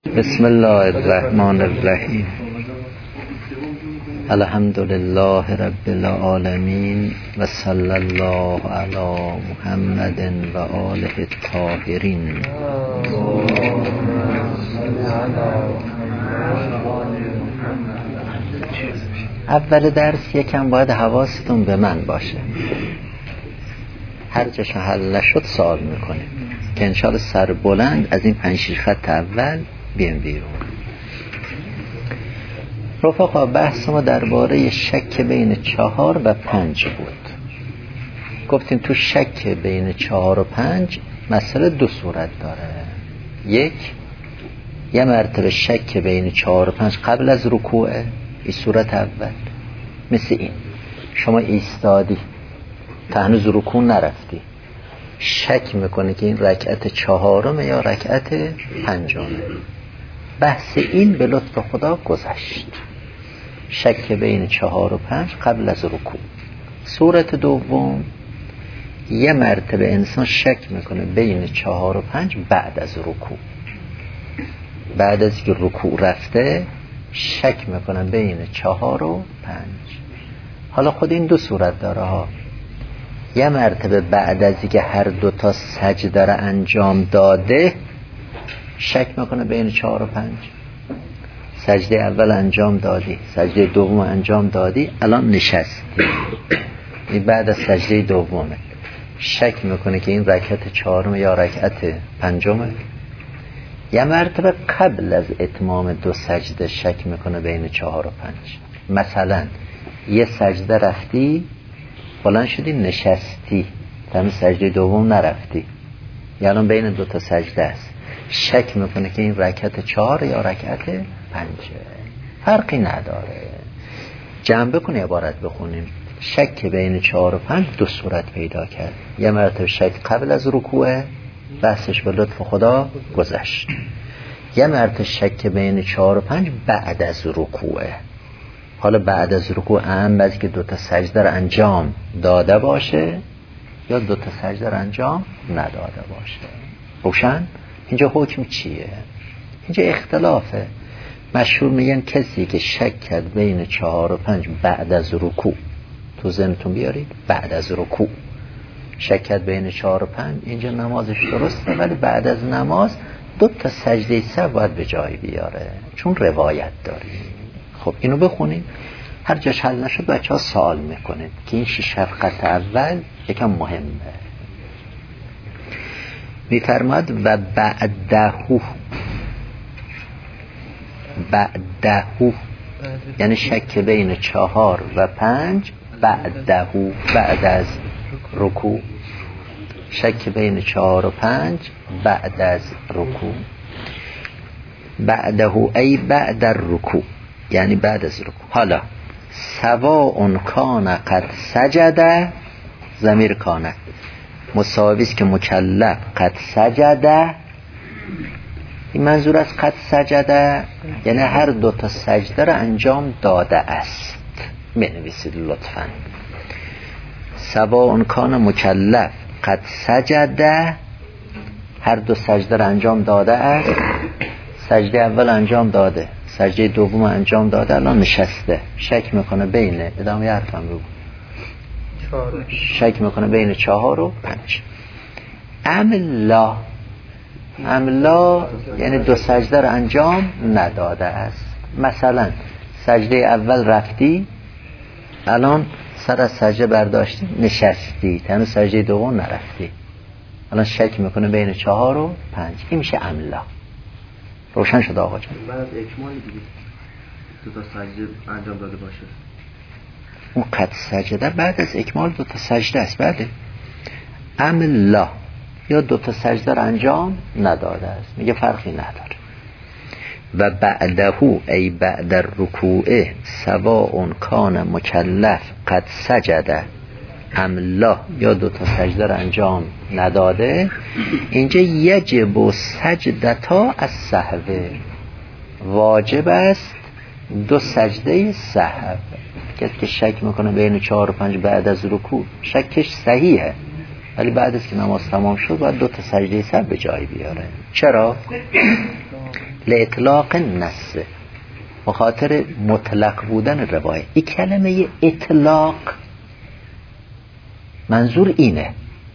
بسم الله الرحمن الرحیم. الحمد لله رب العالمین و صلی الله علی محمد و آله الطاهرین. اول درس یکم باید حواستون به من باشه. هر جاش حل نشد سوال میکنیم که انشاءالله سر بلند از این 5-6 خط اول بیان بیرون. رفقا بحث ما درباره شک بین 4 و 5 بود. گفتیم تو شک بین 4 و 5 مسئله 2 صورت داره. یه مرتبه شک بین 4 و 5 قبل از رکوعه، این صورت اول. مثل این شما ایستادی تا هنوز رکوع نرفتی، شک میکنه که این رکعت 4 یا رکعت 5. بحث این به لطف خدا گذشت. شک بین 4 و 5 قبل از رکوع. صورت دوم، یه مرتبه انسان شک میکنه بین 4 و 5 بعد از رکوع. بعد از که رکوع رفته شک میکنه بین 4 و 5. حالا خود این 2 صورت داره ها. یه مرتبه بعد از که هر 2 تا سجده را انجام داده شک میکنه بین 4 و 5. سجده اول انجام دادی، سجده دوم انجام دادی، الان نشستی، این بعد از سجده دومه. شک میکنه که این رکعت 4 یا رکعت 5. یه مرتبه قبل از اتمام 2 سجده شک میکنه بین 4 و 5. مثلا یه سجده رفتی، بلند شدی نشستی، تمام سجده دوم نرفتی، یعنی بین 2 تا سجده است. شک میکنه که این رکعت 4 یا رکعت 5. فرقی نداره. جمع بکنی عبارت بخونیم. شک بین 4 و 5 2 صورت پیدا کرد. یه مرتبه شک قبل از رکوعه، بحثش به لطف خدا گذشت. یه مرتبه شک بین 4 و 5 بعد از رکوعه. حالا بعد از رکوع اهم از که 2 تا سجده را انجام داده باشه یا 2 تا سجده را انجام نداده باشه. روشن؟ اینجا حکم چیه؟ اینجا اختلافه. مشهور میگن کسی که شک کرد بین 4 و 5 بعد از رکوع، تو ذهنتون بیارید بعد از رکوع شک کرد بین 4 و 5، اینجا نمازش درسته، ولی بعد از نماز 2 تا سجده سهو باید به جای بیاره، چون روایت داریم. خب اینو بخونیم. هر جاش حل نشد بچه ها سوال میکنه که این 6 خط اول یکم مهمه. میفرماد و بعدهو یعنی شک بین 4 و 5 بعدهو، بعد از رکوع. شک بین 4 و 5 بعد از رکوع. بعدهو ای بعد الرکوع، یعنی بعد از رکوع. حالا سواء کان قد سجده، ضمیر کانه مساوی است که مکلف قد سجده. این منظور از قد سجده یعنی هر 2 تا سجده را انجام داده است. بنویسید لطفا. سواء کان مکلف قد سجده، هر 2 سجده را انجام داده است. سجده اول انجام داده، سجده دوم انجام داده، الان نشسته. شک میکنه بین، ادامه حرفم بگو، شک میکنه بین 4 و 5. املا یعنی 2 سجده رو انجام نداده است. مثلا سجده اول رفتی، الان سر از سجده برداشتی نشستی، تنو سجده دوم نرفتی، الان شک میکنه بین 4 و 5. این میشه املا. روشن شد آقا جان؟ بعد اکمال دیگه 2 تا سجده انجام داده باشه. اون قد سجده بعد از اکمال 2 تا سجده است. بله. املا یا 2 تا سجده را انجام نداده است، میگه فرقی نداره. و بعدهو ای بعد الرکوع سواء کان مکلف قد سجده املا یا 2 تا سجده را انجام نداده. اینجا یجب سجدتا از سهو، واجب است 2 سجده سهو. کسی که شک میکنه بین 4 و 5 بعد از رکوع، شکش صحیحه، ولی بعد از که نماز تمام شد باید 2 تا سجده سهو به جای بیاره. چرا؟ لاطلاق النص، به خاطر مطلق بودن روایت. این کلمه اطلاق منظور اینه،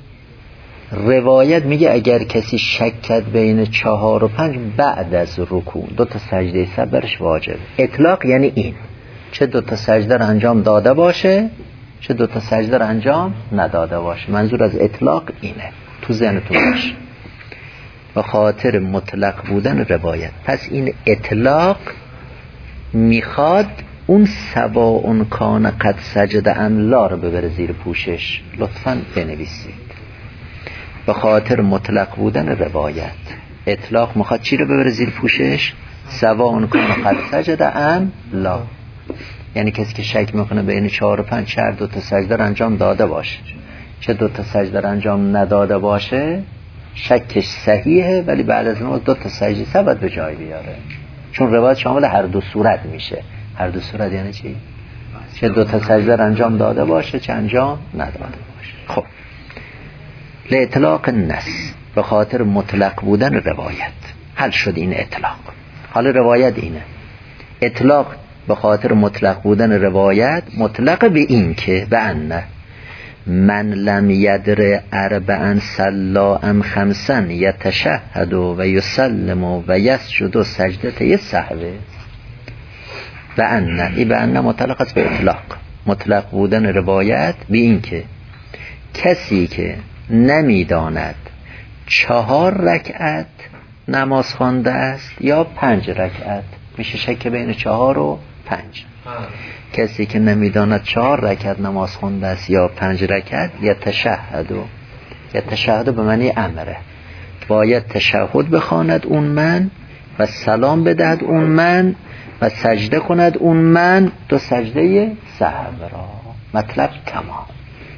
روایت میگه اگر کسی شک کرد بین 4 و 5 بعد از رکوع 2 تا سجده سهو برش واجب. اطلاق یعنی این، چه 2 تا سجده رو انجام داده باشه چه 2 تا سجده رو انجام نداده باشه. منظور از اطلاق اینه، تو ذهنتون باشه، به خاطر مطلق بودن روایت. پس این اطلاق میخواد اون سواء کان قد سجد ام لا رو ببره زیر پوشش. لطفاً بنویسید، به خاطر مطلق بودن روایت. اطلاق میخواد چی رو ببره زیر پوشش؟ سواء کان قد سجد ام لا، یعنی کسی که شک میکنه بین 4 و 5 چه 2 تا سجده رو انجام داده باشه چه 2 تا سجده رو انجام نداده باشه، شکش صحیحه، ولی بعد از اون 2 تا سجده سهو باید به جای بیاره، چون روایت شامل هر دو صورت میشه. هر دو صورت یعنی چی؟ چه 2 تا سجده رو انجام داده باشه چه انجام نداده باشه. خب لاطلاق النص، به خاطر مطلق بودن روایت. حل شد این اطلاق. حالا روایت اینه، اطلاق به خاطر مطلق بودن روایت، مطلق به این که به انه من لم یدر اربعا صلا ام خمسا یتشهد و یسلم و یسجد سجدته سهو. به انه، ای به انه مطلق است به اطلاق، مطلق بودن روایت به این که کسی که نمیداند 4 رکعت نماز خوانده است یا 5 رکعت، میشه شک بین 4 و 5. کسی که نمیداند 4 رکعت نماز خونده است یا 5 رکعت، یا تشهد به معنی امره، باید تشهد بخواند اون من و سلام بدهد اون من و سجده کند اون من 2 سجده سهو را. مطلب تمام.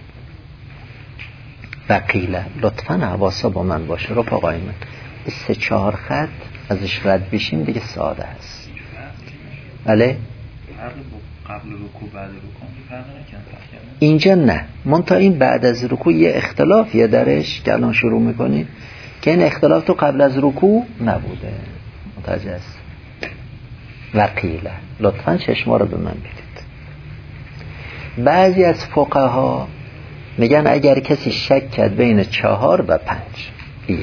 و قیله، لطفاً حواسا با من باشه رو آقای من، 3-4 خط ازش رد بشیم دیگه ساده است. بله قبل رکوع بعد رکوع فرق نکنه. اینجا نه، منتها این بعد از رکوع یه اختلافیه درش که الان شروع میکنید که این اختلاف تو قبل از رکوع نبوده. متوجه است؟ وقیله، لطفاً چشما رو به من بدید. بعضی از فقها میگن اگر کسی شک کرد بین 4 و 5، این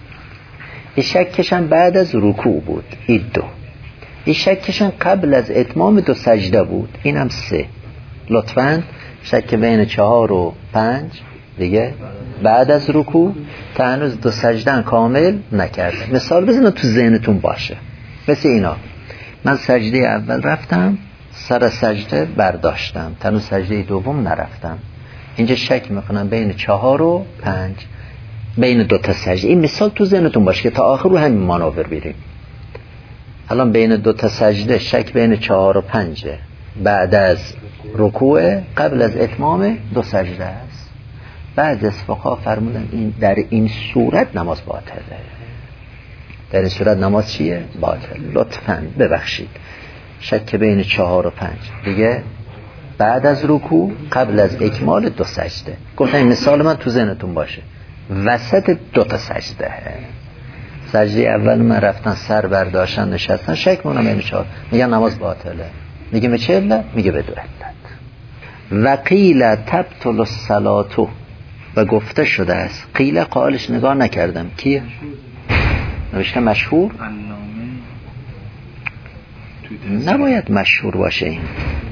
شکشن بعد از رکوع بود، این 2. این شکشن قبل از اتمام 2 سجده بود، اینم 3. لطفاً شک بین 4 و 5 دیگه بعد از رکوع تا هنوز 2 سجده کامل نکرده. مثال بزنید تو ذهنتون باشه، مثل اینا، من سجده اول رفتم، سر سجده برداشتم، تا هنوز سجده دوم نرفتم. اینجا شک میکنم بین 4 و 5، بین 2 تا سجده. این مثال تو ذهنتون باشه که تا آخر رو همین مانور بریم. الان بین 2 تا سجده شک بین 4 و 5 بعد از رکوع قبل از اتمام 2 سجده است. بعد از فقها فرمودن این در این صورت نماز باطله. در این صورت نماز چیه؟ باطل. لطفاً ببخشید، شک بین 4 و 5 دیگه بعد از رکوع قبل از اکمال 2 سجده. گفتم این مثال من تو ذهنتون باشه، وسط 2 تا سجده. سجده اول من رفتن سر برداشتن نشستن، شک مونم بین 4، میگن نماز باطله. میگه به چه علت؟ میگه به 2 علت. و قیل تبطل الصلاة، و گفته شده است. قیل قائلش نگاه نکردم کیه؟ نوشته مشهور؟ نباید مشهور باشه این.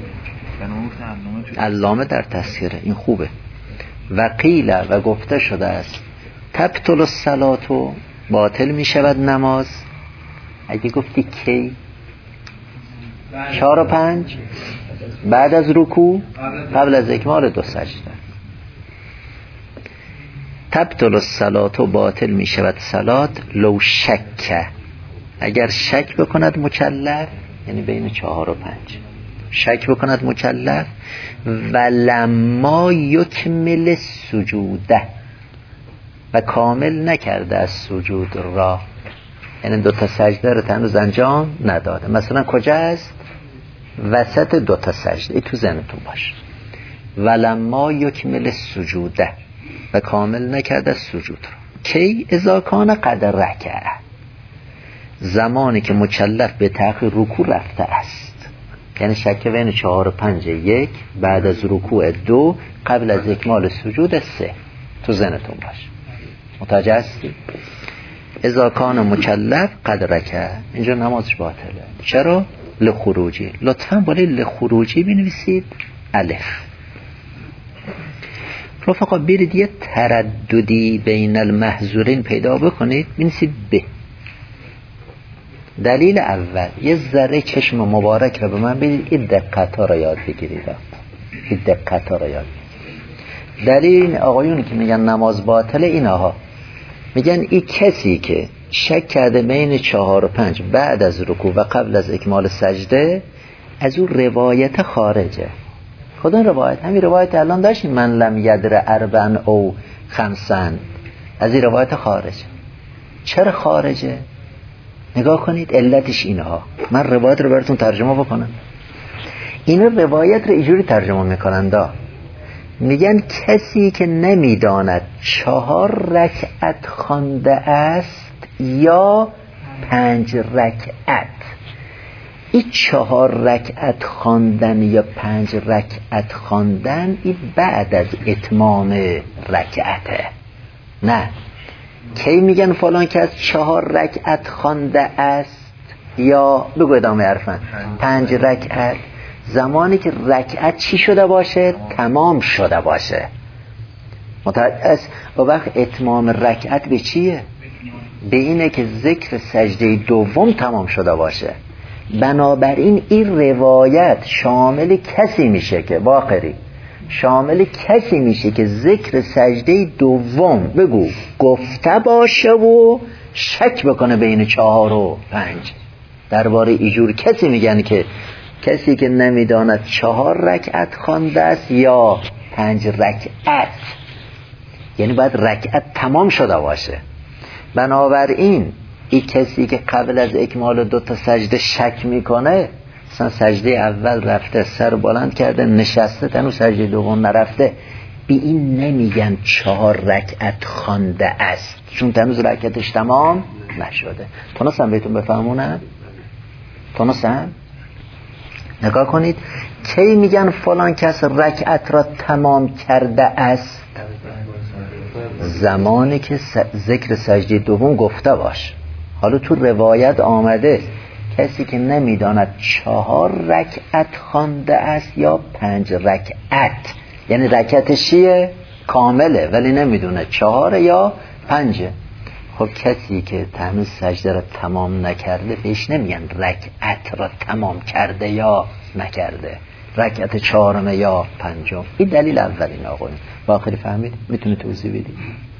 علامه در تذکره، این خوبه. و قیل، و گفته شده است تبطل الصلاة، باطل می شود نماز. اگه گفتی کی؟ 4 و 5 بعد از رکوع قبل از اکمال 2 سجده. تبطل الصلاة، باطل می شود صلات، لو شک، اگر شک بکند مکلف، یعنی بین 4 و 5 شک بکند مکلف، و لما یکمل سجوده، و کامل نکرده از سجود را، یعنی 2 تا سجده رو هنوز انجام نداده. مثلا کجا است؟ وسط 2 تا سجده. این تو ذهنتون باشه. ولما یکمل سجوده، و کامل نکرده از سجود را. کی؟ اذا کان قد رکع، زمانی که مکلف به تأخیر رکوع رفته است، یعنی شک بین 4 و 5، 1 بعد از رکوع 2 قبل از اکمال سجود 3. تو ذهنتون باشه. متوجه هستی؟ اذا کان مکلف قد رکع، اینجا نمازش باطله. چرا؟ لخروجی. لطفاً بالای لخروجی بنویسید الف. رفقا برید یه ترددی بین المحظورین پیدا بکنید، بنویسید ب. دلیل اول، یه ذره چشم مبارک رو به من بدید، این دقت ها رو یاد بگیرید. این دقت ها رو یاد بگیرید. دلیل این آقایونی که میگن نماز باطله، اینها میگن این کسی که شک کرده بین 4 و 5 بعد از رکوع و قبل از اکمال سجده، از اون روایت خارجه. کدوم روایت؟ همین روایت الان داشتیم، من لم یدر اربعا او خمسن. از این روایت خارجه. چرا خارجه؟ نگاه کنید علتش اینها. من روایت رو براتون ترجمه بکنم. این روایت رو اینجوری ترجمه میکنن دا، میگن کسی که نمیداند 4 رکعت خوانده است یا 5 رکعت، این 4 رکعت خواندن یا 5 رکعت خواندن این بعد از اتمام رکعته. نه، کی میگن فلان کس 4 رکعت خوانده است یا بگو ادامه حرفن 5 رکعت، زمانی که رکعت چی شده باشه؟ تمام شده باشه. متوجه؟ و وقت اتمام رکعت به چیه؟ به اینه که ذکر سجده دوم تمام شده باشه. بنابراین این روایت شامل کسی میشه که باقری، شامل کسی میشه که ذکر سجده دوم بگو گفته باشه و شک بکنه بین 4 و 5. درباره ایجور کسی میگن که کسی که نمیداند 4 رکعت خوانده است یا 5 رکعت، یعنی باید رکعت تمام شده باشه. بنابراین این کسی که قبل از اکمال 2 تا سجده شک میکنه، مثلا سجده اول رفته سر بلند کرده نشسته تنو سجده دوم نرفته، بی این نمیگن 4 رکعت خوانده است، چون تنوز رکعتش تمام نشده. تونستم بهتون بفهمونم؟ تونستم؟ نگاه کنید، کی میگن فلان کس رکعت را تمام کرده است؟ زمانی که ذکر سجده دوم گفته باش. حالا تو روایت آمده کسی که نمیداند 4 رکعت خوانده است یا 5 رکعت، یعنی رکعتش چیه؟ کامله ولی نمیدونه 4 یا 5. خب کسی که هنوز سجده را تمام نکرده بهش نمیگن رکعت را تمام کرده یا نکرده، رکعت 4 یا 5. این دلیل اولین آقایی. باقری فهمید؟ میتونه توضیح بدی؟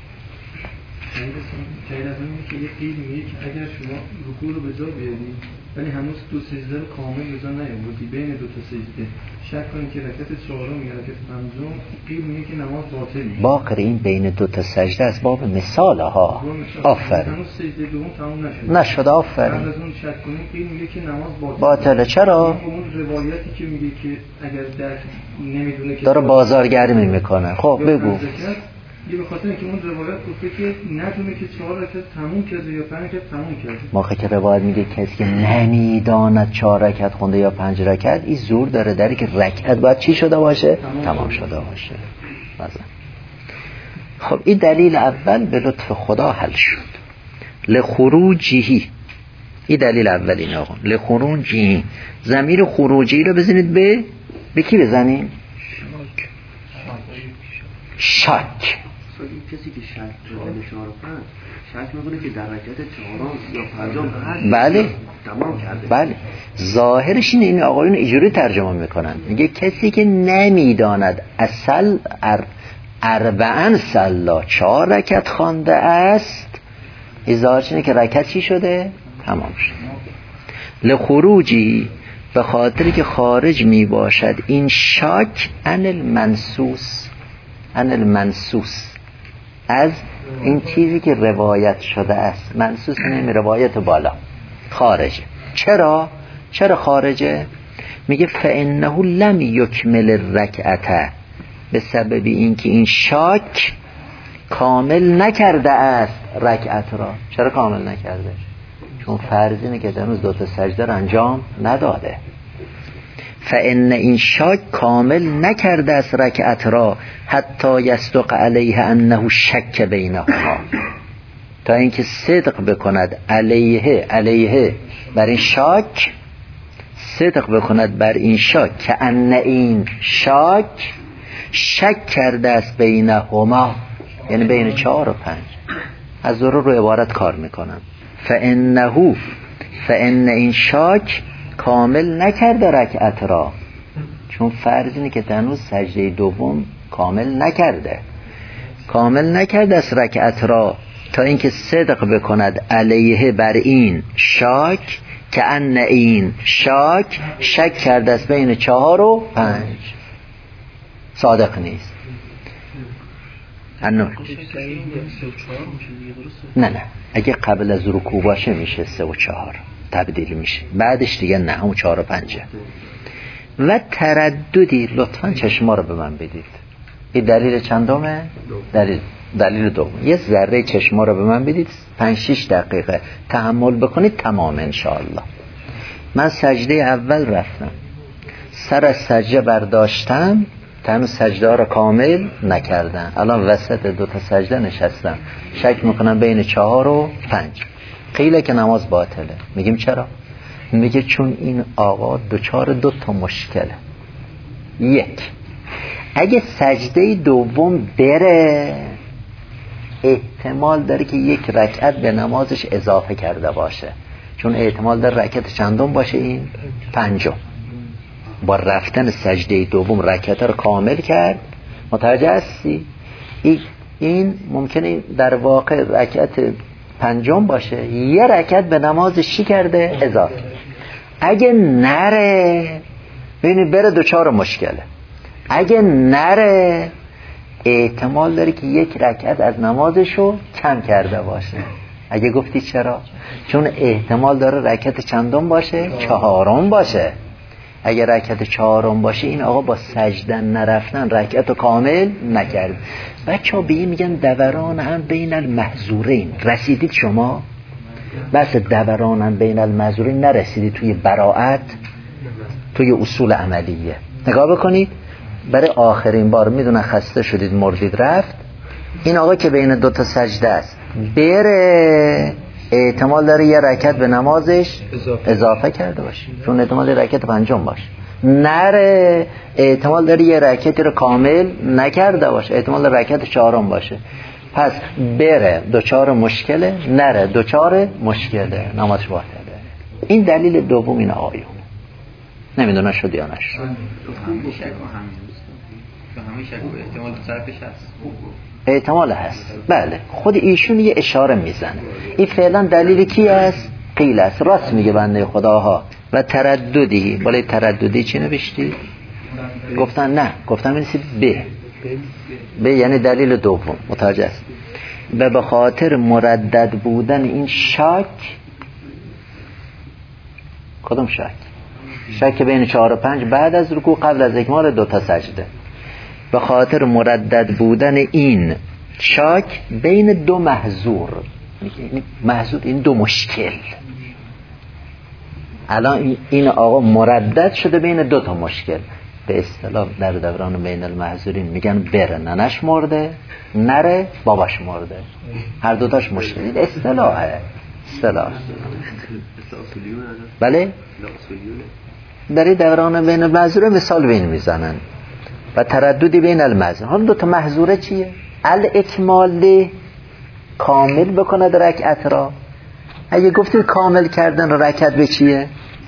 جایی از اون که یه قیل میگه که اگر شما رکوع رو به جا بیاری ولی هنوز 2 سجده رو کامل به جا نیاوردی، بین 2 تا سجده شک کنی که رکعت 4 یا رکعت 5، قیل میگه که نماز باطله. باقری این بین 2 تا سجده از باب مثال ها. آفرین. هنوز سجده دوم تمام نشد. آفرین. بعد از اون شک کنی قیل میگه که نماز باطله. چرا؟ اون روایتی که میگه که اگر در نمیدونه که داره بازارگرمی میکنه. خب بگو. یه به خاطر اینکه اون روایت گفته که ندونه که 4 رکعت تموم کرده یا 5 رکعت تموم کرده. موقعی که روایت میگه کسی که نمیداند 4 رکعت خونده یا 5 رکعت، این زور داره داره که رکعت باید چی شده باشه؟ تمام شده باشه. مثلا خب این دلیل اول به لطف خدا حل شد. لخروجی، این دلیل اول. این آقا لخروجی، ضمیر خروجی رو بزنید به کی بزنیم؟ شک. کسی که شک کرده به 4 و 5 شک میکنه که در رکعت 4 یا 5 بله تمام کرده. بله ظاهرش اینه. این آقایون اینجوری ترجمه میکنن، میگه کسی که نمیداند اصل اربعا صلا 4 رکعت خوانده است، ظاهرش اینه که رکعت چی شده؟ تمام شده. لخروجی، به خاطری که خارج می باشد این شک عن المنصوص، از این چیزی که روایت شده است. منصوص نمی روایت بالا خارجه. چرا خارجه؟ میگه فانه لم یکمل الرکعه، به سبب اینکه این شک کامل نکرده است رکعت را. چرا کامل نکرده؟ چون فرض اینه که هنوز 2 تا سجده رو انجام نداده. فان این شاک کامل نکرده از رکعت را حتی یصدق علیه انه شک بینهما، تا اینکه صدق بکند علیه بر این شاک، صدق بکند بر این شاک که ان این شک کرده است بینهما، یعنی بین 4 و 5. از ضرور رو عبارت کار میکنم. فان این شاک کامل نکرده رکعت را، چون فرض اینه که هنوز سجده دوم کامل نکرده از رکعت را، تا اینکه صدق بکند علیه بر این شاک که ان این شک کرده است بین 4 و 5. صادق نیست. نه اگه قبل از رکوع باشه میشه 3 و 4 تبدیل میشه، بعدش دیگه نه، همون 4 و 5. و ترددی، لطفا چشما رو به من بدید. این دلیل چندمه؟ دلیل دوم. یه ذره چشما رو به من بدید، 5-6 دقیقه تحمل بکنید، تمام انشاءالله. من سجده اول رفتم، سر از سجده برداشتم، هنوز سجده ها رو کامل نکردم، الان وسط 2 تا سجده نشستم، شک میکنم بین 4 و 5. قیله که نماز باطله. میگیم چرا؟ میگه چون این آقا دچار 2 تا مشکله. 1، اگه سجده دوم بره احتمال داره که 1 رکعت به نمازش اضافه کرده باشه، چون احتمال داره رکعت چندم باشه؟ این 5. با رفتن سجده دوم رکعت رو کامل کرد. متوجه هستی؟ این ممکنه در واقع رکعت 5 باشه، 1 رکعت به نمازش چی کرده؟ اضافه. اگه نره ببینید بره دچار مشکله. اگه نره احتمال داره که 1 رکعت از نمازشو کم کرده باشه. اگه گفتی چرا؟ چون احتمال داره رکعت چندم باشه؟ 4 باشه. اگه رکعت 4 باشه این آقا با سجدن نرفتن رکعت رو کامل نکرد. بچه‌ها به این میگن دوران هم بین المحظورین. رسیدید شما؟ بس دوران هم بین المحظورین نرسیدید توی براءت، توی اصول عملیه. نگاه بکنید، برای آخرین بار میدونن خسته شدید مردید رفت، این آقا که بین 2 تا سجده است بره احتمال داره 1 رکعت به نمازش اضافه کرده باشه، چون احتمال داره رکعت 5 باشه. نره احتمال داره 1 رکعتی رو کامل نکرده باشه، احتمال داره رکعت 4 باشه. پس بره دچار مشکله، نره دچار مشکله، نمازش باطله. این دلیل دوم این آقایون. نمیدونم شد یا نشد. احتمال طرفش هست. احتمال هست، بله. خود ایشون یه اشاره میزنه. این فعلا دلیل کی است؟ قیل است. راست میگه بنده خداها. و ترددی، بالای ترددی چی نوشتی؟ گفتن نه، گفتن بنویسید ب یعنی دلیل دوم. متوجه است؟ و به خاطر مردد بودن این شک. کدوم شک؟ شک بین 4 و 5 بعد از رکوع قبل از اکمال 2 تا سجده. به خاطر مردد بودن این شک بین 2 محظور، این 2 مشکل. الان این آقا مردد شده بین 2 تا مشکل. به اصطلاح در دوران بین المحظورین میگن بره ننش مرده، نره باباش مرده، هر 2 تاش مشکل. اصطلاحه. بله؟ برای دوران بین المحظورین مثال بین میزنن. و ترددی بین المحظورین. هم 2 تا محظوره چیه؟ الاکمال، کامل بکند رکعت را. اگه گفتید کامل کردن رکعت به چیه؟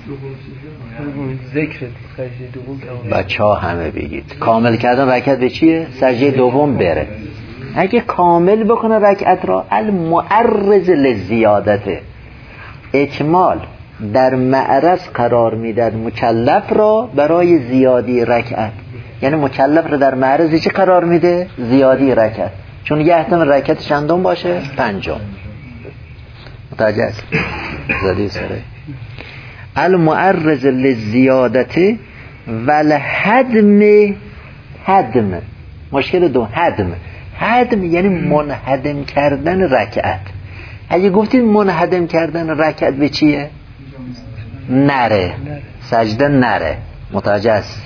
ذکر سجده دوم. بچه‌ها همه بگید کامل کردن رکعت به چیه؟ سجده دوم بره. اگه کامل بکنه رکعت را، المعرض للزیادته، اکمال در معرض قرار میداد مکلف را برای زیادی رکعت. یعنی مکلف را در معرض چی قرار میده؟ زیادی رکعت. چون یه احتمال رکعت چندم باشه؟ 5. متوجه است؟ زدی سره المعرض للزیادته والهدم. هدم مشکل 2. هدم یعنی منهدم کردن رکعت. اگه گفتید منهدم کردن رکعت به چیه؟ نره، سجده نره. متوجه است؟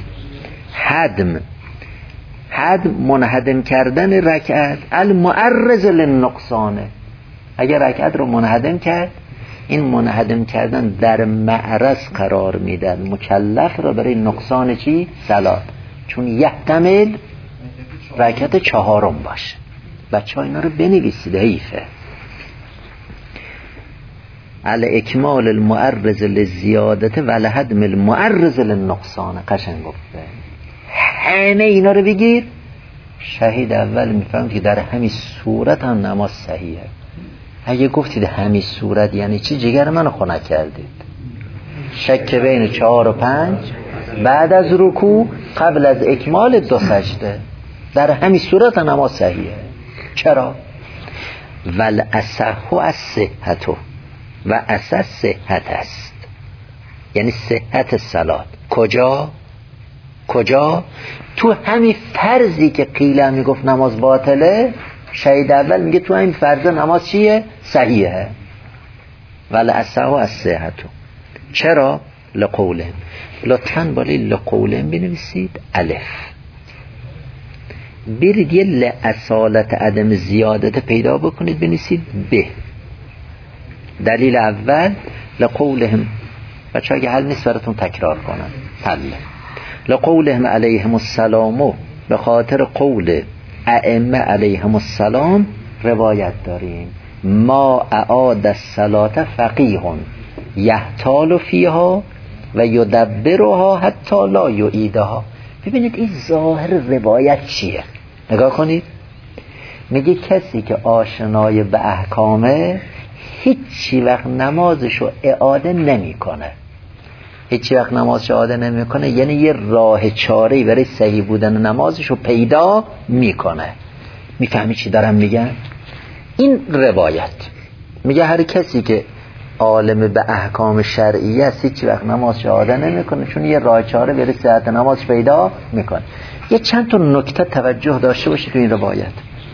هدم منهدم کردن رکعت المعرض للنقصانه. اگر رکعت رو منهدم کرد، این منهدم کردن در معرض قرار میدن مکلف رو برای نقصان چی؟ صلات، چون یحتمل رکعت 4 باشه. بچه ها اینا رو بنویسید، حیفه. الاکمال المعرض للزیادت و الهدم المعرض للنقصان. قشنگ گفته. همه اینا رو بگیر، شهید اول میفهمید که در همین صورت هم نماز صحیحه. اگه گفتید همین صورت یعنی چی؟ جگر منو خنک کردید. شک بین 4 و 5 بعد از رکوع قبل از اکمال 2 سجده، در همین صورت هم نماز صحیحه. چرا؟ ول اصح از صحت و اساس صحت است، یعنی صحت صلات کجا؟ تو همین فرضی که قیله میگفت نماز باطله، شهید اول میگه تو همین فرض نماز چیه؟ صحیحه. ول اصح از صحت. چرا؟ لقولهم. لطفاً بالای لقولهم بنویسید الف. برید یه لأصالت عدم زیادت پیدا بکنید، بنویسید ب. دلیل اول لقولهم. بچه ها اگه حل نیست براتون تکرار کنم. حل لقولهم علیهم السلام، به خاطر قول ائمه علیهم السلام روایت داریم ما اعاد الصلاة فقیه یحتال فیها و یدبرها حتی لا یعیدها. ببینید این ظاهر روایت چیه؟ نگاه کنید. میگه کسی که آشنای به احکامه هیچی وقت نمازشو اعاده نمیکنه. هیچی وقت نمازشو اعاده نمیکنه یعنی یه راه چاره‌ای برای صحیح بودن نمازشو پیدا میکنه. میفهمی چی دارم میگم؟ این روایت میگه هر کسی که عالم به احکام شرعی است هیچ وقت نمازش اعاده نمیکنه، چون یه راه چاره برای صحت نمازش پیدا میکنه. یه چند تا نکته توجه داشته باشید تو این روایت.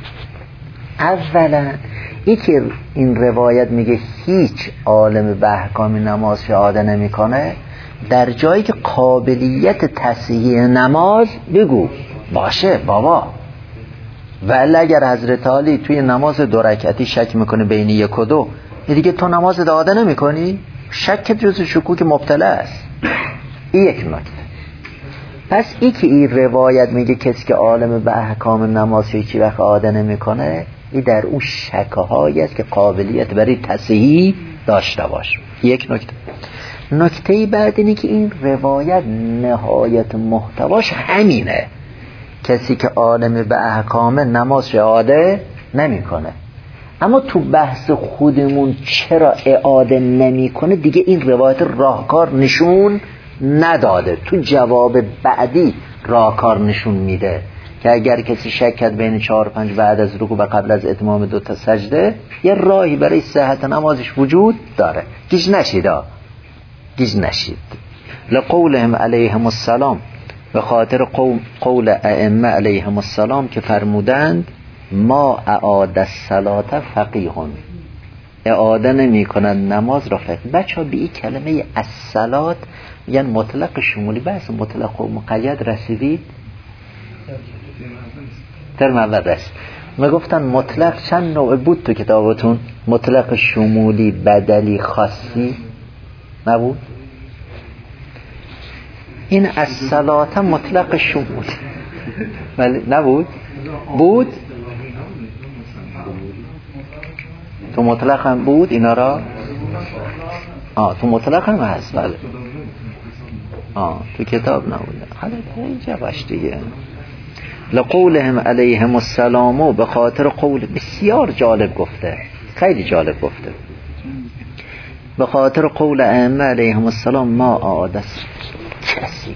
اولا که این روایت میگه هیچ عالم به احکام نمازش اعاده نمیکنه، در جایی که قابلیت تصحیح نماز بگو باشه بابا. ولی اگر حضرت علی توی نماز 2 رکعتی شک میکنه بین 1 و 2، دیگه تو نماز اعاده نمی کنی؟ شک جز شکوک مبتلا است. این یک نکته. پس که این روایت میگه کسی که عالم به احکام نماز هیچی وقت اعاده نمی کنه، این در اون شکهایی است که قابلیت برای تصحیح داشته باشه. یک نکته. نکته بعد اینه که این روایت نهایت محتواش همینه، کسی که عالم به احکام نماز اعاده نمی کنه. اما تو بحث خودمون چرا اعاده نمی کنه دیگه این روایت راهکار نشون نداده. تو جواب بعدی راهکار نشون میده که اگر کسی شک کرد بین 4 و 5 بعد از رکوع و قبل از اتمام 2 تا سجده، یه راهی برای صحت نمازش وجود داره. گیج نشید. لقولهم علیهم السلام، به خاطر قول ائمه علیهم السلام که فرمودند ما اعاد الصلاة فقیه، اعاده نمی کنند نماز را فقیه. بچه ها به این کلمه الصلاة یعنی مطلق شمولی، بحث مطلق و مقید رسیدید؟ ترم اول رسید. ما گفتن مطلق چند نوع بود تو کتابتون؟ مطلق شمولی، بدلی، خاصی نبود؟ این الصلاة مطلق شمولی ولی نبود؟ بود؟ تو مطلق هم بود اینا را؟ تو مطلق هم هست بله. تو کتاب نبوده. حالا اینجا باش دیگه. لقولهم علیهم السلام، به خاطر قول بسیار جالب گفته، خیلی جالب گفته، به خاطر قول ائمه علیهم السلام ما عادت کسی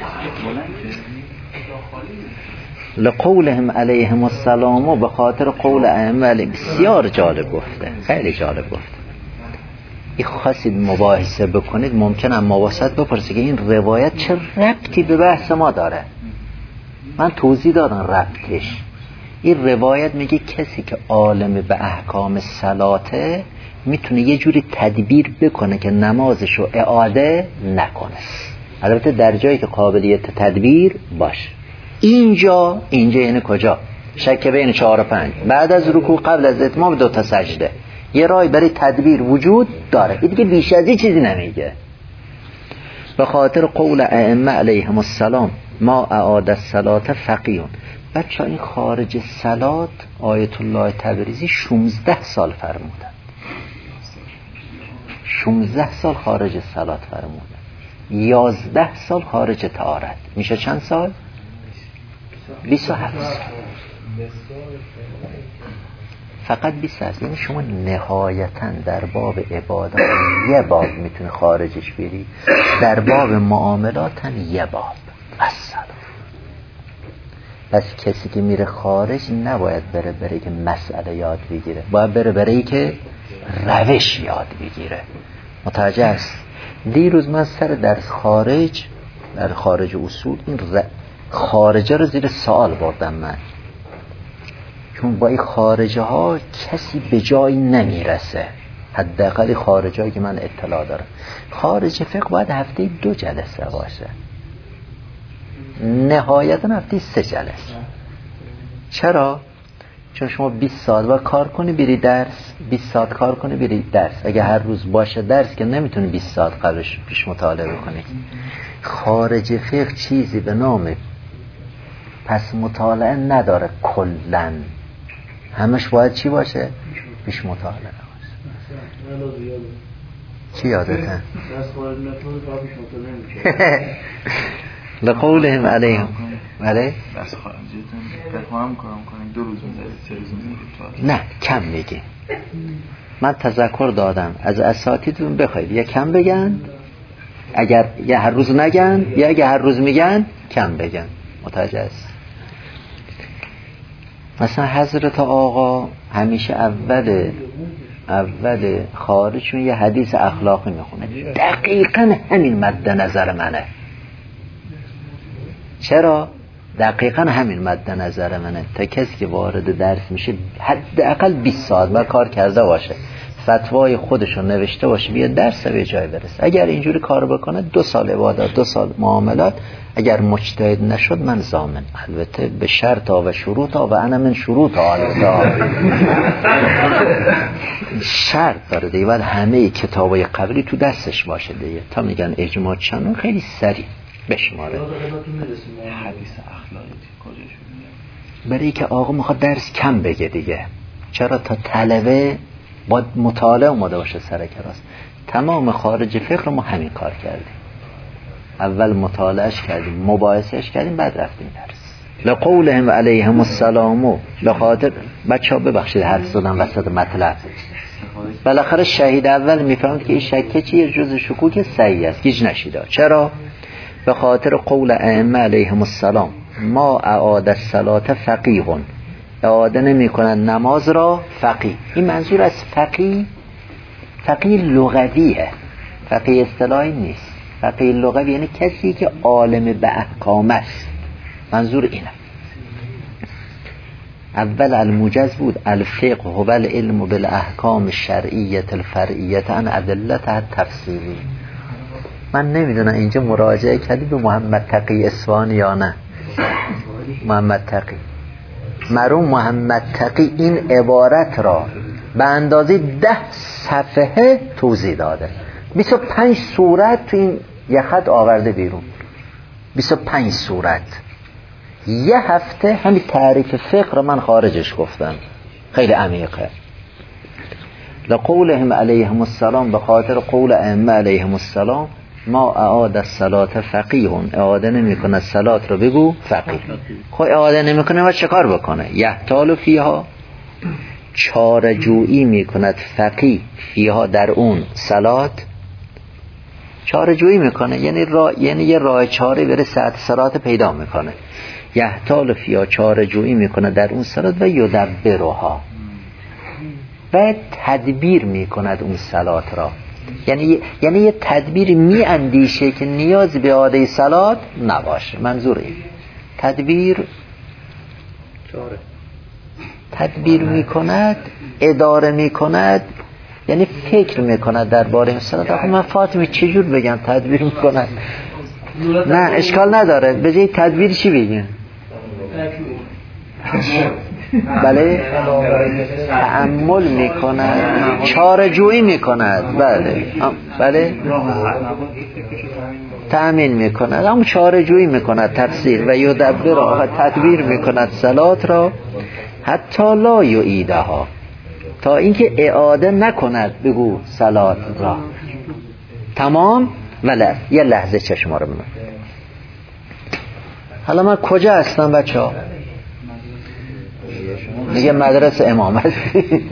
لقولهم علیهم السلام، به خاطر قول ائمه علیهم، بسیار جالب گفته، خیلی جالب گفته. این خواستید مباحثه بکنید ممکنه اما واسط بپرسید که این روایت چه ربطی به بحث ما داره. من توضیح دادم ربطش. این روایت میگه کسی که عالم به احکام صلاته میتونه یه جوری تدبیر بکنه که نمازشو اعاده نکنه، البته در جایی که قابلیت تدبیر باشه. اینجا یعنی کجا؟ شک بین 4 و 5 بعد از رکوع قبل از اتمام 2 تا سجده یه راه برای تدبیر وجود داره. این دیگه بیش از این چیزی نمیگه. به خاطر قول ائمه علیهم السلام ما اعاد الصلاه فقیه. بچه این خارج صلات آیت الله تبریزی 16 سال فرمودن، 16 سال خارج صلات فرمودن، 11 سال خارج طهارت. میشه چند سال؟ 27 سال. فقط 27. یعنی شما نهایتا در باب عبادات یه باب میتونه خارجش بری، در باب معاملات هم یه باب. السلام. پس کسی که میره خارج نباید بره که مسئله یاد بگیره، باید بره که روش یاد بگیره. متوجه است؟ دیروز من سر درس در خارج اصول این خارجه رو زیر سوال بردم من، چون با این خارجه ها کسی به جایی نمیرسه، حداقل خارجه هایی که من اطلاع دارم. خارج فقه باید هفته 2 جلسه باشه، نهایتا هفته 3 جلسه. چرا؟ چون شما 20 ساعت باید کار کنی بری درس، 20 ساعت کار کنی بری درس. اگه هر روز باشه درس که نمیتونی 20 ساعت قبلش پیش مطالعه کنی. خارج فقه چیزی به نام پس مطالعه نداره، کلن همش باید چی باشه؟ پیش مطالعه باشه. چی یادته؟ لقولهم علیهم بله؟ بس خارجیتون هم کارم کنیم 2 روز میذارید 3 روز میذارید؟ نه کم میگی. من تذکر دادم از اساتیدتون بخواید یا کم بگن، اگر یا هر روز نگن، یا اگر هر روز میگن کم بگن. متوجه است؟ مثلا حضرت آقا همیشه اول خارجشون یه حدیث اخلاقی میخونه، دقیقا همین مد نظر منه. چرا؟ دقیقا همین مد نظر منه. تا کسی که وارد درس میشه حداقل 20 ساعت با کار کرده باشه، فتوای خودشو نوشته باشه، بیا درس به جای برسه. اگر اینجوری کار بکنه 2 سال عبادت 2 سال معاملات، اگر مجتهد نشد من ضامن، البته به شرط و شروط و انا من شروط شرط داره دیگه، باید همه کتابای قبلی تو دستش باشه دیگه. تا میگن اجماع چند خیلی سریع بشماره. حدیث اخلاقی کجاش میاد؟ برای که آقا میخواد درس کم بگه دیگه. چرا؟ تا طلبه باید مطالعه اومده باشه سر کلاس. تمام خارج فقه ما همین کار کردیم، اول مطالعهش کردیم، مباحثش کردیم، بعد رفتیم درس. لقولهم علیهم السلام. بخاطر بچه‌ها ببخشید حرف زدم وسط مطلب. بالاخره شهید اول میفهمد که این شکه چیه، جز شکوک صحیح است، گیج نشیده. چرا؟ به خاطر قول ائمه علیهم السلام ما اعاد الصلاه فقیه، اعاده نمی کنن نماز را فقیه. این منظور از فقیه لغویه، فقیه اصطلاحی نیست. فقیه لغوی یعنی کسی که عالم به احکام است، منظور اینه. اول الموجز بود، الفقه هو العلم بالاحکام الشرعیه الفرعیه عن ادلتها التفصیلی. من نمیدونم اینجا مراجعه کردی به محمد تقی اصفهانی یا نه؟ محمد تقی مرحوم محمد تقی این عبارت را به اندازه 10 صفحه توضیح داده. 25 صورت تو این یه خط آورده بیرون، 25 صورت. یه هفته همین تعریف فقه من خارجش گفتم، خیلی عمیقه. لقولهم علیهم السلام، به خاطر قول ائمه علیهم السلام ما اعاد الصلاه فقیه، اعاده نمیکنه صلات رو بگو فقیه. خب اعاده نمیکنه و چه کار بکنه؟ یحتال فیها، چاره جویی میکند فقیه فیها، در اون صلات چاره جویی میکنه، یعنی یه راه چاره بره ساعت صلات پیدا میکنه. یحتال فیها، چاره جویی میکنه در اون صلات و یدبرها، و تدبیر میکند اون صلات را. یعنی یه تدبیر می اندیشه که نیاز به اعاده صلات نباشه. منظور این تدبیر می کند، اداره می کند، یعنی فکر میکند درباره این صلات. آخه من فاطمه چجور بگم تدبیر میکنن؟ نه اشکال نداره، به جای تدبیر چی بگیم؟ بله تأمل میکند، چاره‌جویی میکند، بله تأمین میکند، هم چاره‌جویی میکند، تفسیر و یدبر تدبیر میکند صلات را حتی لا یعیدها، تا اینکه اعاده نکند بگو صلات را تمام. ولی یه لحظه چشما رو ببند. حالا من کجا هستم بچه‌ها؟ میگه مدرسه امام هستی.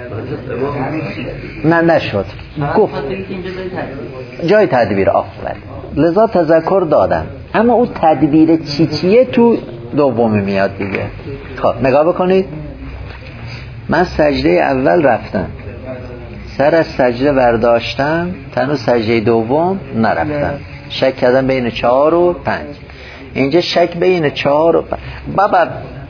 نه نشد، گفت جای تدبیر. آفرین، لذا تذکر دادم، اما اون تدبیر چیه تو دومی میاد دیگه. خب نگاه بکنید، من سجده اول رفتم، سر از سجده برداشتم، تنو سجده دوم نرفتم، شک کردم بین 4 و 5. اینجا شک بین 4 و 5 بابا،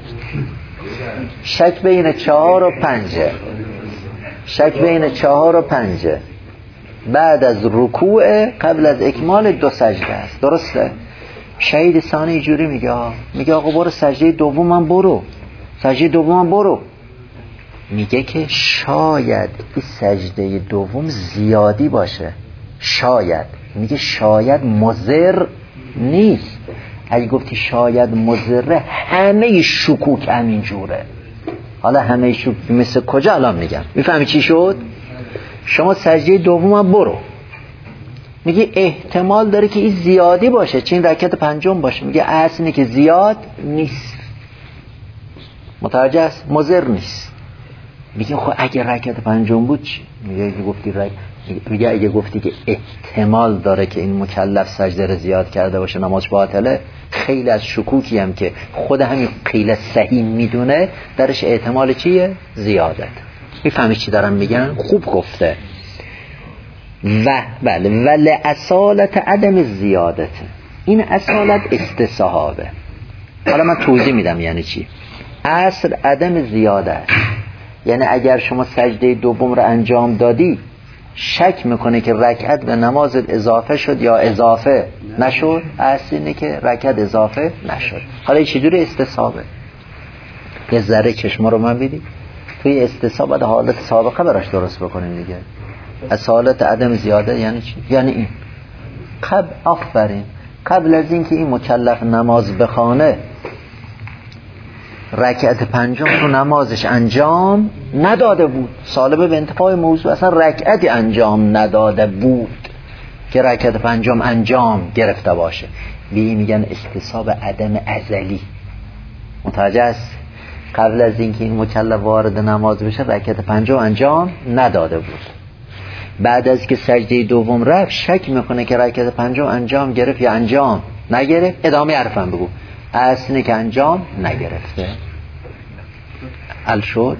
شک بین 4 و 5، شک بین 4 و 5 بعد از رکوع قبل از اکمال 2 سجده است. درسته؟ شهید ثانی اینجوری میگه آقا برو سجده دومم برو، سجده دومم برو. میگه که شاید این سجده دوم زیادی باشه، شاید، میگه شاید مضر نیست. اگه گفتی شاید مضره، همه شکوک همین جوره. حالا همه شکوک مثل کجا الان میگم، میفهمی چی شد؟ شما سجده دومم برو، میگه احتمال داره که این زیادی باشه، چه این رکعت پنجم باشه. میگه اصل اینه که زیاد نیست، متوجه است، مضر نیست. میگه خب اگه رکعت پنجم بود چی؟ میگه اگه گفتی که احتمال داره که این مکلف سجده رو زیاد کرده باشه نماز باطله، خیلی از شکوکی هم که خود همین قیل صحیح میدونه درش احتمال چیه؟ زیادت. میفهمی چی دارم میگم؟ خوب گفته. و بله ولی اصالت عدم زیادت، این اصالت استصحابه. حالا من توضیح میدم یعنی چی. اصل عدم زیاده، یعنی اگر شما سجده دوم رو انجام دادی، شک میکنه که رکعت به نماز اضافه شد یا اضافه نشد، اصل اینه که رکعت اضافه نشد. حالا این چجوری استصحابه؟ یه ذره چشما رو من بیدی توی استصحاب باید حالت سابقه براش درست بکنیم دیگه. از حالت عدم زیاده یعنی چی؟ یعنی این قبل از اینکه این مکلف نماز بخونه، رکعت پنجم تو نمازش انجام نداده بود، سالبه به انتفاع موضوع، اصلا رکعتی انجام نداده بود که رکعت پنجم انجام گرفته باشه. به میگن استصحاب عدم ازلی. متوجه است؟ قبل از اینکه این مکلف وارد نماز بشه رکعت پنجم انجام نداده بود، بعد از که سجده دوم رفت شک میکنه که رکعت پنجم انجام گرفت یا انجام نگرفت، ادامه حرفم بگو، اصلی که انجام نگرفته. حل شد؟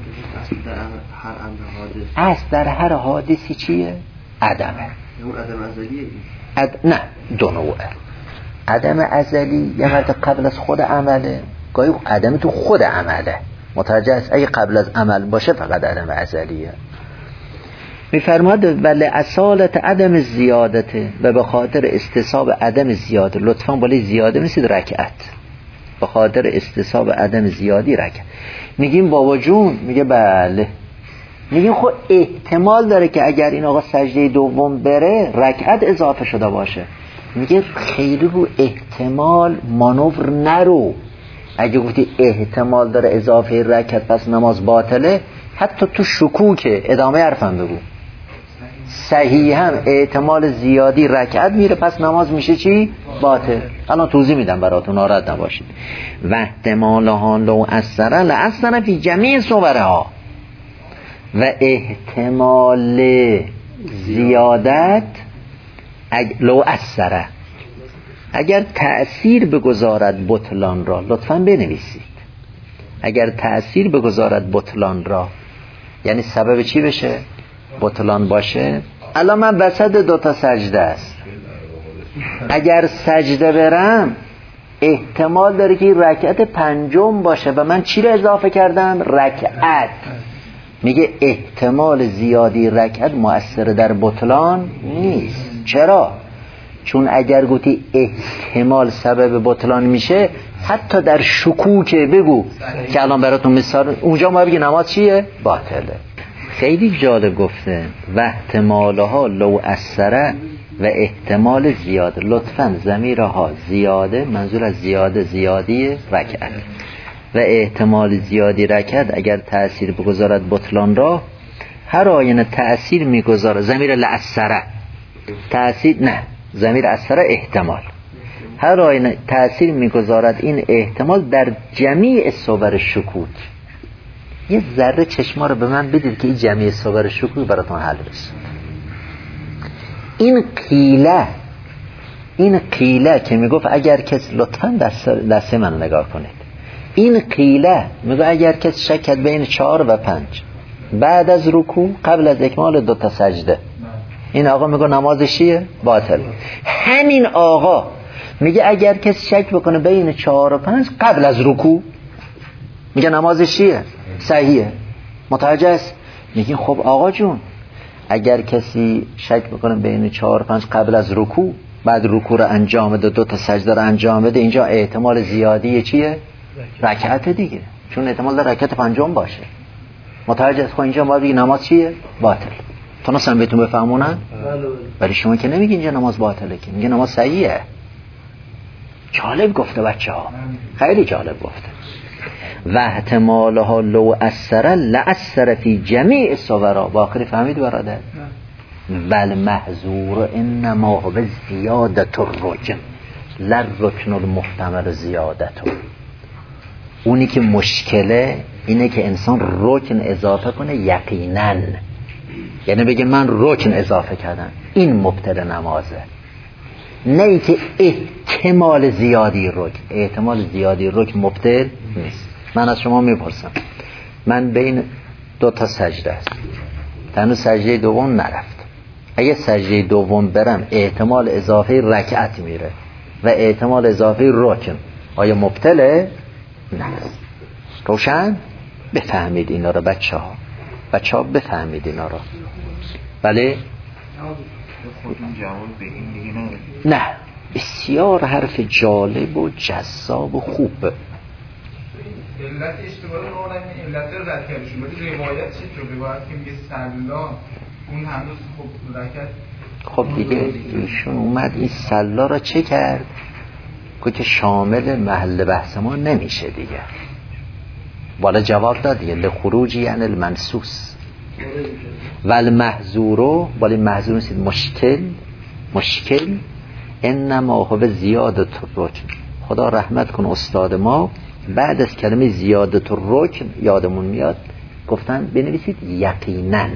اصل در هر حادثی چیه؟ عدمه. اون عدم ازلیه؟ نه، دو نوعه. عدم ازلی یه مرد قبل از خود عمله، گاهی عدم تو خود عمله. متوجه است؟ اگه قبل از عمل باشه فقط عدم ازلیه. میفرماد ولی اصالت عدم زیادته، و به خاطر استصحاب عدم زیاده، لطفاً بالای زیاده میسید رکعت، به خاطر استصحاب عدم زیادی رکعت. میگیم بابا جون، میگه بله. میگیم خب احتمال داره که اگر این آقا سجده دوم بره رکعت اضافه شده باشه. میگه خیلی رو احتمال مانور نرو. اگه گفتی احتمال داره اضافه رکعت پس نماز باطله، حتی تو شکوکه، ادامه حرفم بگو، صحیح هم احتمال زیادی رکعت میره پس نماز میشه چی؟ باطل. الان توضیح میدم براتون، ناراحت نباشید. و احتمالها لو اثر لاثر فی جمیع صورها، و احتمال زیادت لو اثر، اگر تأثیر بگذارد بطلان را، لطفاً بنویسید، اگر تأثیر بگذارد بطلان را، یعنی سبب چی بشه؟ بطلان باشه. الان من وسط دوتا سجده است، اگر سجده برم احتمال داره که رکعت پنجم باشه و من چی رو اضافه کردم؟ رکعت. میگه احتمال زیادی رکعت مؤثر در بطلان نیست. چرا؟ چون اگر گویی احتمال سبب بطلان میشه، حتی در شکوک بگو که الان براتون مثال، اونجا ما بگی نماز چیه؟ باطله. خیلی جالب گفته و احتمالها لو اثره و احتمال زیاده. لطفاً ضمیرها زیاده، منظور از زیاده زیادی رکعت و احتمال زیادی رکعت اگر تأثیر بگذارد بطلان را، هر آینه تأثیر میگذاره. ضمیر لأثره تأثیر نه، ضمیر اثره احتمال. هر آینه تأثیر میگذارد این احتمال در جمیع صور شکوک. یه ذره چشما رو به من بدید که این جمیع صور شکوک براتون حل بشه. این قیله که میگفت اگر کس، لطفاً دسته من نگاه کنید، این قیله میگه اگر کس شک کرد بین 4 و 5 بعد از رکوع قبل از اکمال 2 تا سجده، این آقا میگه نمازش چیه؟ باطل. همین آقا میگه اگر کس شک بکنه بین 4 و 5 قبل از رکوع، میگه نمازش چیه؟ صحیحه. متوجه است؟ میگین خب آقا جون، اگر کسی شک بکنه بین 4 و 5 قبل از رکوع، بعد رکوع رو انجام بده، 2 تا سجده رو انجام بده، اینجا احتمال زیادی چیه؟ رکعت دیگه، چون احتمال در رکعت پنجم باشه. متوجه است؟ خب اینجا ما بگیم نماز چیه؟ باطل. تونستم بهتون بفهمونم؟ ولی شما که نمیگین اینجا نماز باطله، که میگه نماز صحیحه. جالب گفته بچه‌ها، خیلی جالب گفته. و احتمالها لو اثر لأثر فی جمیع صورا. باقی فهمید برادر؟ بل محظور انما هو زیادت الرکن لا رکن المحتمل زیادتو. اونی که مشکله اینه که انسان رکن اضافه کنه یقینا، یعنی بگه من رکن اضافه کردم، این مبطل نمازه. نه ای که احتمال زیادی رکن، احتمال زیادی رکن مبطل نیست. من از شما میپرسم، من بین 2 تا سجده است، تنو سجده دوم نرفت، اگه سجده دوم برم احتمال اضافه رکعت میره و احتمال اضافه رکن، آیا مبطله؟ نه. روشن؟ بفهمید اینا رو بچه ها بفهمید اینا رو. بله؟ نه، بسیار حرف جالب و جذاب و خوب. علت اشتباه رو علت رد کردشون، ولی روایت چطور؟ روایت که میگه سلا، اون هنوز خب رکت. خب دیگه ایشون اومد این سلا را چه کرد؟ که شامل محل بحث ما نمیشه دیگه. بالا جواب داد دیگه، لخروجی یعنی المنسوس و المحظورو، ولی محظور نیست، مشکل انما هو زیادت الرکن. خدا رحمت کن استاد ما، بعد از کلمه زیادت الرکن یادمون میاد گفتن بنویسید یقینا.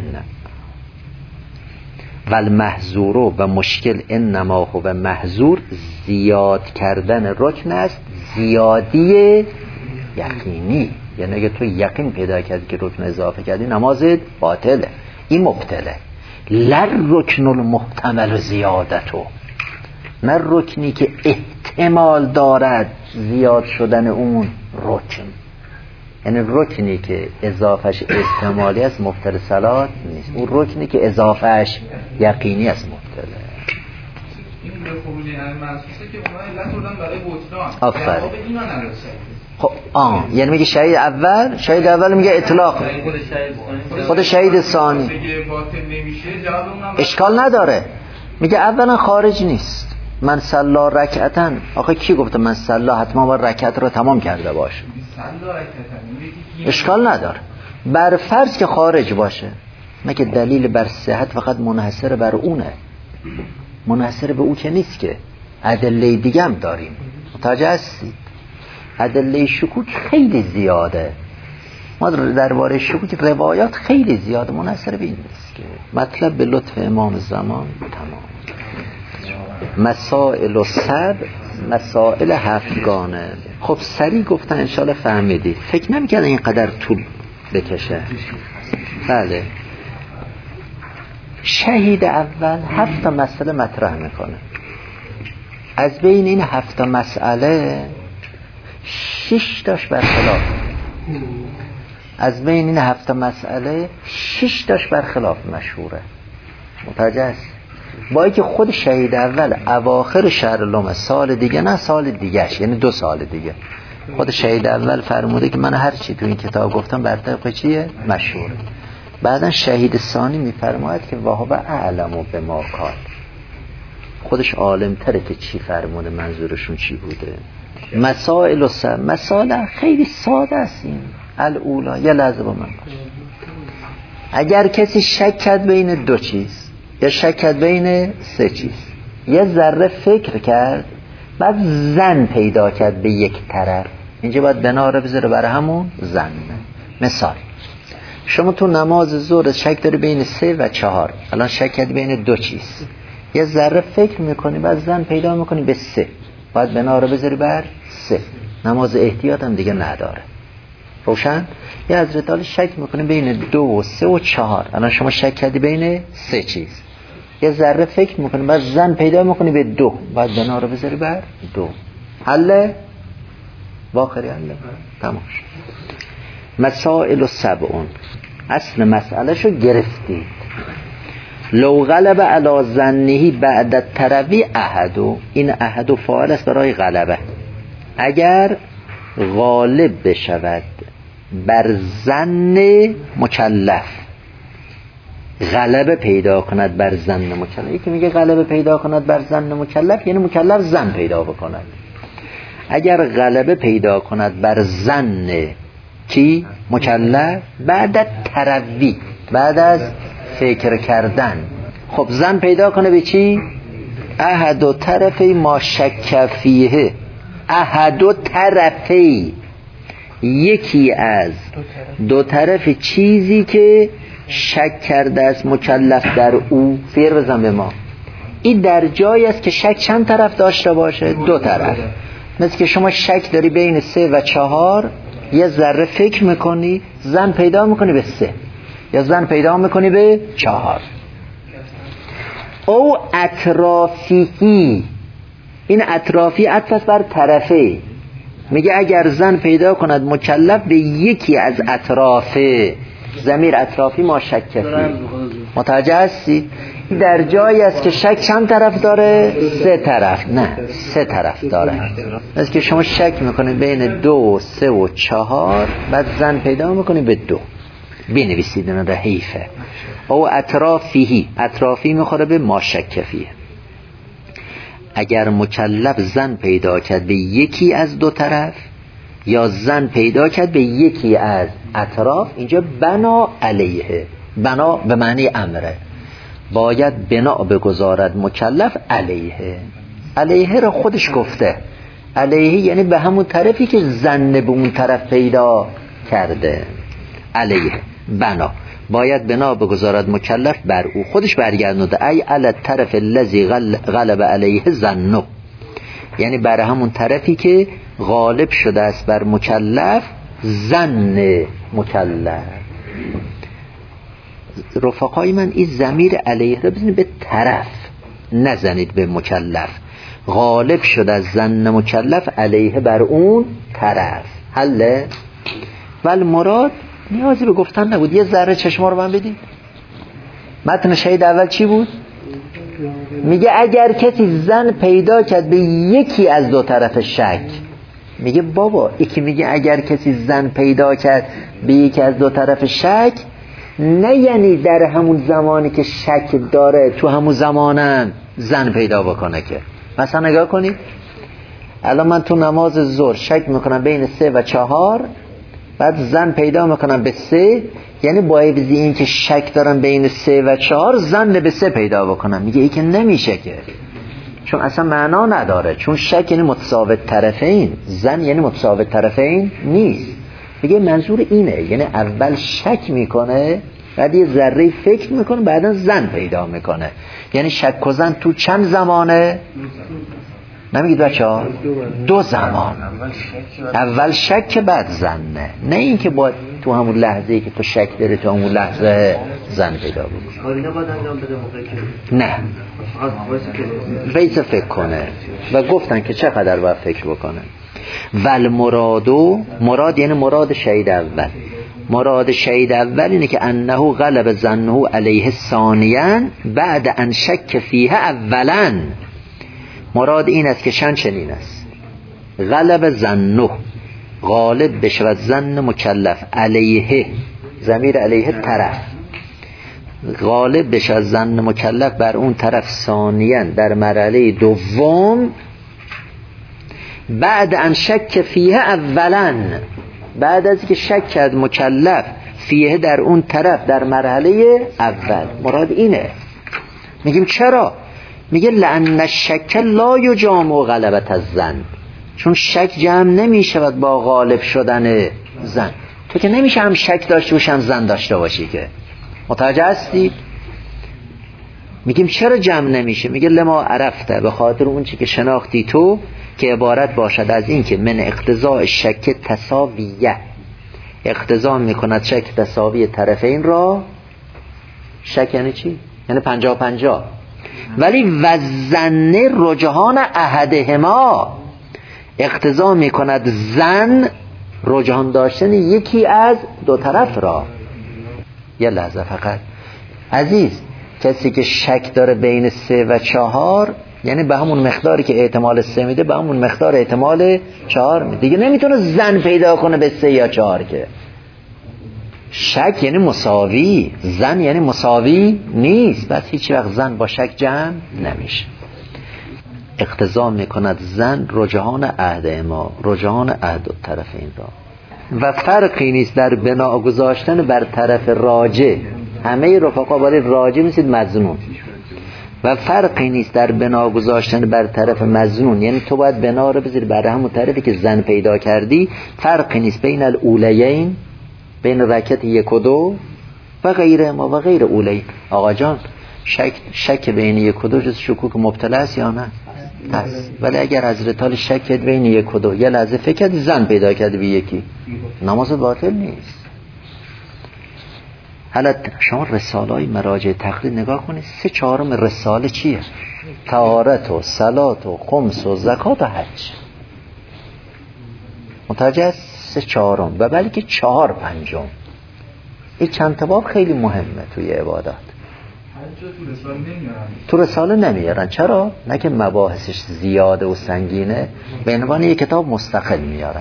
و المحظورو و مشکل انما هو محظور، زیاد کردن رکن است، زیادی یقینی. یعنی اگه تو یقین پیدا کردی که رکن اضافه کردی نمازت باطله، این مبطله. لر رکن المحتمل زیادتو، نه رکنی که احتمال دارد زیاد شدن اون رکن، یعنی رکنی که اضافهش احتمالی است مبطل صلات نیست، اون رکنی که اضافهش یقینی است مبطله. این به خروج یعنی منسوسه که اونها علت بردن برای بطلان، آفرین. جواب اینا نداره. خب یعنی میگه شهید اول میگه اطلاق، خود شهید ثانی اشکال نداره، میگه اولا خارج نیست. من صلا رکعتن، آخه کی گفته من صلا حتما با رکعت رو تمام کرده باشه؟ اشکال نداره، بر فرض که خارج باشه. مگه دلیل بر صحت فقط منحصر بر اونه؟ منحصر به او که نیست، که ادله دیگه هم داریم. متوجه هستید؟ ادله شکوک خیلی زیاده، ما درباره شکوک روایات خیلی زیاده، منحصر به این نیست که مطلب به لطف امام زمان تمام. مسائل و سب، مسائل هفتگانه. خب سریع گفتن انشالله فهمیدید، فکر نمی‌کردن اینقدر طول بکشه. بله، شهید اول 7 مسئله مطرح میکنه، از بین این 7 مسئله 6 تاش برخلاف، از بین این 7 مسئله 6 تاش برخلاف مشهوره. متوجه است؟ با اینکه خود شهید اول اواخر شهر لوم سال دیگه، نه سال دیگهش، یعنی 2 سال دیگه، خود شهید اول فرموده که من هر چی تو این کتاب گفتم بر طبق چیه؟ مشهوره. بعدا شهید ثانی میفرماید که وهو اعلم بما قال، خودش عالم تره که چی فرموده، منظورشون چی بوده. مسائل خیلی ساده است. این الاولا، یه لحظه با من باش. اگر کسی شک کرد بین 2 چیز یا شک کرد بین 3 چیز، یه ذره فکر کرد بعد ظن پیدا کرد به یک طرف، اینجا باید بنا رو بذاره برای همون ظن. مثال شما تو نماز ظهر شک داری بین 3 و 4، الان شک کردی بین 2 چیز، یه ذره فکر میکنی بعد ظن پیدا میکنی به 3، باید بنا رو بذاری بر 3. نماز احتیاط هم دیگه نداره. روشن؟ یه حضرت علی شک میکنی بین 2 و 3 و 4، الان شما شک کردی بین 3 چیز، یه ذره فکر میکنی بعد ظن پیدا میکنی به 2، باید بنا رو بذاری بر 2. حله؟ واقعی حله؟ تمام شد. مسائل 7، اصل مسئله شو گرفتید. لو غلب علی ظنه بعد التروی احدو، این احدو فاعل است برای غلبه، اگر غالب بشود بر ظن مکلف، غلبه پیدا کند بر ظن مکلف. یکی میگه غلبه پیدا کند بر ظن مکلف یعنی مکلف ظن پیدا بکند. اگر غلبه پیدا کند بر ظن کی؟ مکلف، بعد تروی، بعد از فکر کردن، خب ظن پیدا کنه به چی؟ احد طرفی ما شک فیه، احد طرفی، یکی از 2 طرف چیزی که شک کرده است مکلف در او. فیر بزن به ما. این در جایی است که شک چند طرف داشته باشه؟ 2 طرف. مثل که شما شک داری بین 3 و 4، یه ذره فکر میکنی ظن پیدا میکنی به 3 یا ظن پیدا میکنی به 4. او اطرافی، این اطرافی عطف بر طرفه، میگه اگر ظن پیدا کند مکلف به یکی از اطرافه، ضمیر اطرافی ما شک فی. متوجه هستی؟ در جایی است که شک چند طرف داره؟ 3 طرف، نه 3 طرف داره. از که شما شک میکنید بین 2 و 3 و 4، بعد ظن پیدا میکنید به 2. بنویسید این حیفه. او اطرافی، اطرافی میخوره به ما شک فیه. اگر مکلف ظن پیدا کرد به یکی از 2 طرف یا ظن پیدا کرد به یکی از اطراف، اینجا بنا علیه، بنا به معنی امره، باید بنا بگذارد مکلف علیه. علیه رو خودش گفته، علیه یعنی به همون طرفی که ظن به اون طرف پیدا کرده. علیه بنا، باید بنا بگذارد مکلف بر او، خودش برگردونده ای علی طرف الذی غلب علیه ظنه، یعنی بر همون طرفی که غالب شده است بر مکلف ظن مکلف. رفقای من این ضمیر علیه رو بزنید به طرف، نزنید به مکلف. غالب شده از ظن مکلف علیه بر اون طرف. حله؟ ولی مراد نیازی به گفتن نبود. یه ذره چشما رو من بدید. متن شهید اول چی بود؟ میگه اگر کسی ظن پیدا کرد به یکی از 2 طرف شک، میگه بابا یکی میگه اگر کسی ظن پیدا کرد به یکی از 2 طرف شک، نه یعنی در همون زمانی که شک داره تو همون زمانم ظن پیدا بکنه. که مثلا نگاه کنید الان من تو نماز ظهر شک میکنم بین 3 و 4، بعد ظن پیدا میکنم به 3، یعنی با این که شک دارم بین 3 و 4 ظن به 3 پیدا بکنم. میگه ای که نمیشه، که چون اصلا معنا نداره، چون شک یعنی متساوی طرفین، ظن یعنی متساوی طرفین نیست. میگه منظور اینه، یعنی اول شک میکنه بعد یه ذره فکر میکنه بعدا ظن پیدا میکنه. یعنی شک و ظن تو چند زمانه؟ نمیگید بچه‌ها؟ 2 زمان. اول شک بعد ظنه، نه این که با تو همون لحظه‌ای که تو شک داری تو همون لحظه ظن پیدا بکنه. کاری نباید انجام بده موقعی که نه ویسه فکر کنه و گفتن که چقدر باید فکر بکنه. ول مرادو، مراد یعنی مراد شهید اول، مراد شهید اول اینه که انه غلب ظنه علیه ثانیاً بعد ان شک فیه اولاً. مراد این است که شن چنین است: غلب ظنه، غالب بشود ظن مکلف، علیه، ضمیر علیه طرف، غالب بشود ظن مکلف بر اون طرف ثانیاً در مرحله دوم بعد ان شک فیه اولاً، بعد از که شک کرد مکلف فیه در اون طرف در مرحله اول. مراد اینه. میگیم چرا؟ میگه لأن الشک لا یجامع غلبت الظن، چون شک جمع نمیشود با غالب شدن ظن. تو که نمیشه هم شک داشته باشی هم ظن داشته باشی که. متوجه هستی؟ میگیم چرا جمع نمیشه؟ میگه لما عرفته، به خاطر اون چی که شناختی تو که عبارت باشد از این که من اقتضاء شک تساویه، اقتضا میکند شک تساوی طرفین را. شک یعنی چی؟ یعنی 50-50. ولی وزن رجحان احدهما، اقتضا میکند زن رجحان داشتن یکی از دو طرف را. یه لحظه فقط عزیز، کسی که شک داره بین 3 و 4 یعنی به همون مقداری که احتمال 3 میده به همون مقدار احتمال 4 میده دیگه. نمیتونه زن پیدا کنه به 3 یا 4 که. شک یعنی مساوی، زن یعنی مساوی نیست. بس هیچ وقت زن با شک جمع نمیشه. اقتضا میکند زن رجحان عهد ما، رجحان عهد طرفین را. و فرقی نیست در بنا گذاشتن بر طرف راجع. همه رفقا برای راجع میسید مظنون. و فرقی نیست در بنا گذاشتن بر طرف مظنون، یعنی تو باید بنا رو بذاری بر همون طرفی که زن پیدا کردی. فرقی نیست بین الاولیین، بین رکعت 1 و 2 و غیره ما و غیر اولی. آقا جان شک بین 1 و 2 جز شکوک مبتلا است یا نه؟ هست. ولی اگر حضرت حال شک بین 1 و 2 یه لحظه فکر کردی زن پیدا کردی به یکی، نماز باطل نیست. حالا شما رساله های مراجع تقلید نگاه کنید، 3/4 رساله چیه؟ طهارت و صلات و خمس و زکات و حج. متوجه است؟ 3/4 و بلکه 4/5. این چند تا باب خیلی مهمه توی عبادات. تو رساله نمیارن. چرا؟ نه که مباحثش زیاده و سنگینه، به عنوان یک کتاب مستقل میارن.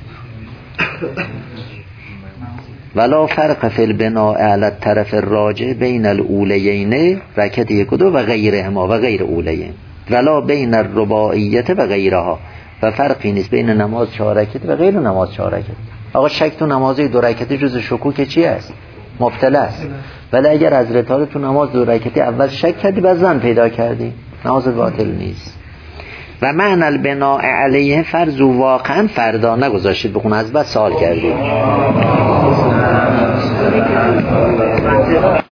ولا فرق فی البناء علی الطرف الراجع بین الاولیین رکعت 1 و 2 و غیرهما و غیر اولیین، ولا بین الرباعیت و غیرها، و فرقی نیست بین نماز 4 رکعت و غیر نماز 4 رکعت. آقا شک تو نماز 2 رکعتی جز شکوک چی است؟ مبتلا است. ولی اگر حضرت حال تو نماز 2 رکعتی اول شک کردی بعد زن پیدا کردی، نماز باطل نیست. و معنی البناء علیه فرض واقعا فردا نگذاشتید بخون از بعد سوال کردید.